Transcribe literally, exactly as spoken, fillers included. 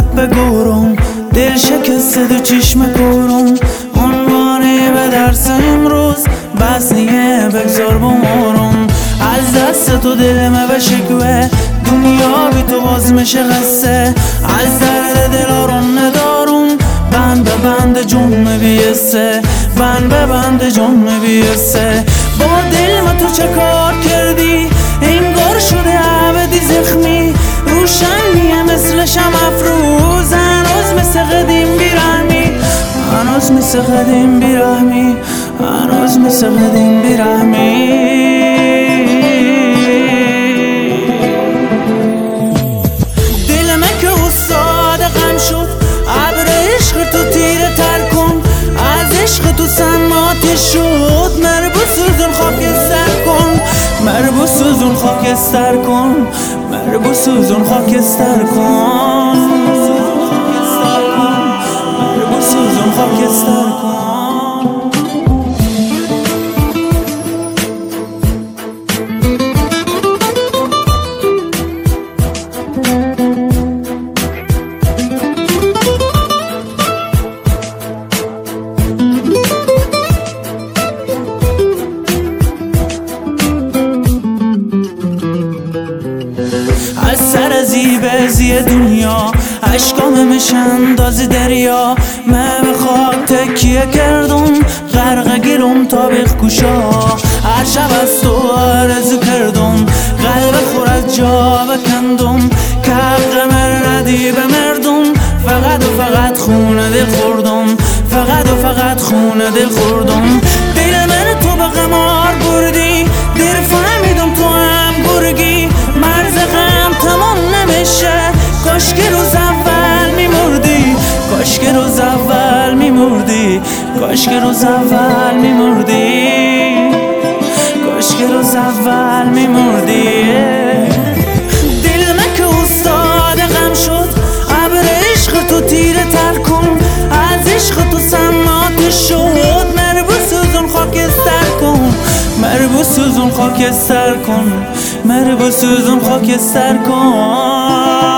فقط بگورم، دل شکسته دو چشم کورم. عنوانی به درس امروز بس نیه بگذار بمارم. از دست تو دلمه به شکوه، دنیا بی تو باز میشه قصه. از درد دلارم ندارم، بند به بند جون بیسته، بند به بند جون بیسته. با دل ما تو چه کار کردی؟ انگار شده عبدی زخمی، روشنیه مثل شمع افروز. هنوز مثل قدیم بیرحمی، هنوز مثل قدیم بیرحمی، هنوز مثل قدیم بیرحمی. دلمه که استاد غم شد، ابر عشق تو تیره تر کن. از عشق تو سمات شد، مربوط سوزون خاکستر کن، مربوط سوزون خاکستر کن، مربوط سوزون خاکستر کن، مربوط سوزون خاکستر کن. از سر زیبه زی دنیا عشقام میشن داز دریا. من به خاک تکیه کردم، غرق گیرم تا بیخ کشا. هر شب از تو آرزو کردم، قلب خور از جا بکندم. که حق من ندی به مردم، فقط و فقط خونه دل خوردم، فقط و فقط خونه دل خوردم. دل من تو به قمار بردی، دل فهمیدم تو هم گرگی. مرز غم تمام نمیشه، کاش که روز اول میمردی، کاش که روز اول میمردی، کاش که روز اول میمردی، کاش که روز اول میمردی. دل من که استاد غم شد، ابر عشق تو تیره تر کن. از عشق تو سمات شد، مربوط سوزون خاکستر کن، مربوط سوزون خاکستر کن، مربوط سوزون خاکستر کن.